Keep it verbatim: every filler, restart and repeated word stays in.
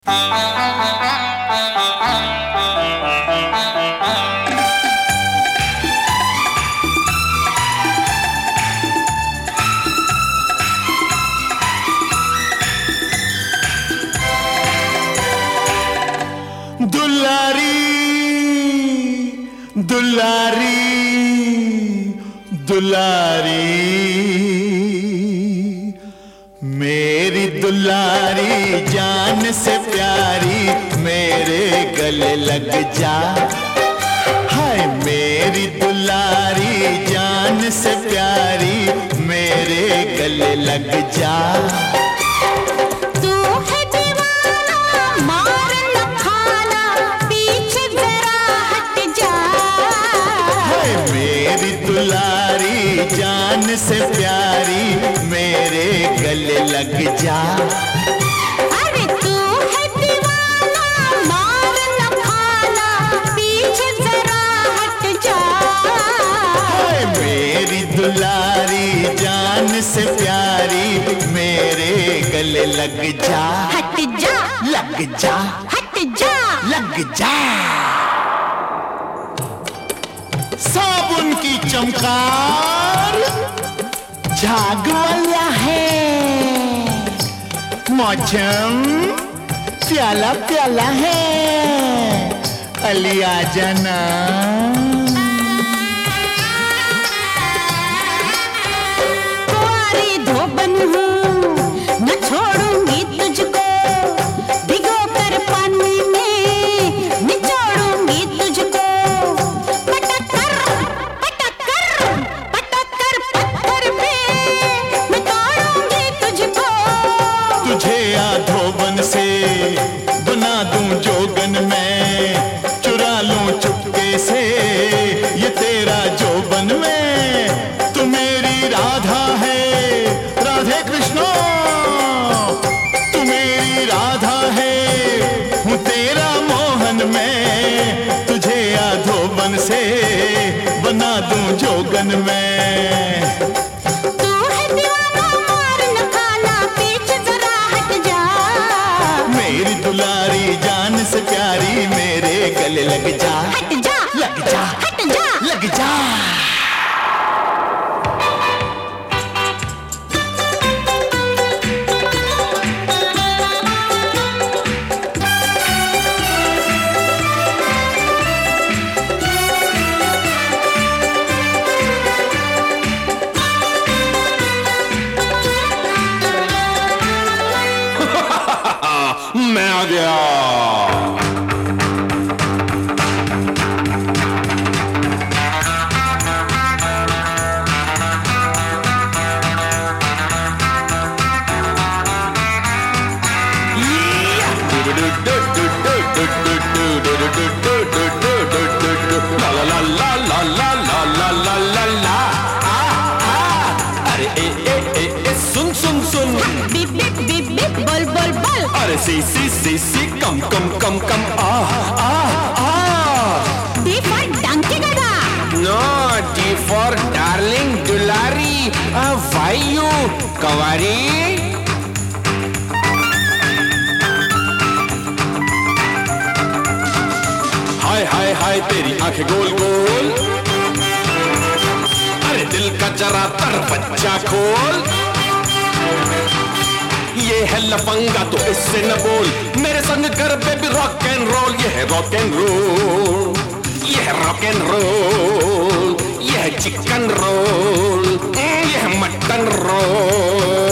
दुलारी दुलारी दुलारी मेरी दुलारी जान से प्यारी मेरे गले लग जा। हाय मेरी दुलारी जान से प्यारी मेरे गले लग जा। दुलारी जान से प्यारी मेरे गले लग जा। अरे तू है दीवाना मार न खाना पीछे जरा हट जा। मेरी दुलारी जान से प्यारी मेरे गले लग जा। हट जा लग जा हट जा लग जा। साबुन की चमकार झाग वाला है, मौसम प्याला प्याला है। अली आ जाना। कुंवारी धोबन हूँ न छोड़ूंगी तुझको, भिगो कर पानी में निचोड़ूंगी तुझको। पटक कर पटक कर पटक कर पत्थर पे मैं तोड़ूंगी तुझको। तुझे आधोबन से बना दूं जोगन में, चुरा लूं चुपके से ये तेरा जोबन में। तू मेरी राधा है राधे कृष्ण, तू मेरी राधा है हूँ तेरा मोहन में। तुझे आधोबन से बना दूं जोगन में। तू है दीवाना मार न खाना पीछे जरा हट जा। मेरी दुलारी जान से प्यारी मेरे गले लग जा। हट जा लग जा हट जा लग जा। मैं आ गया। ला ला ला ला ला ला ला ला ला ला। अरे ए ए ए ए सुन सुन सुन। बिप बिप बिप बिप बोल बोल बोल। अरे C C C C come come come come आ आ आ। डी फॉर डंकी गधा। No, D for darling Dulari. Why you कवारी? हाय हाय हाय तेरी आंखें गोल गोल। अरे दिल का जरा दरवाजा खोल। ये है लफंगा तो इससे न बोल, मेरे संग कर बेबी रॉक एंड रोल। ये है रॉक एंड रोल, ये है रॉक एंड रोल, ये है चिकन रोल, ये है मटन रोल।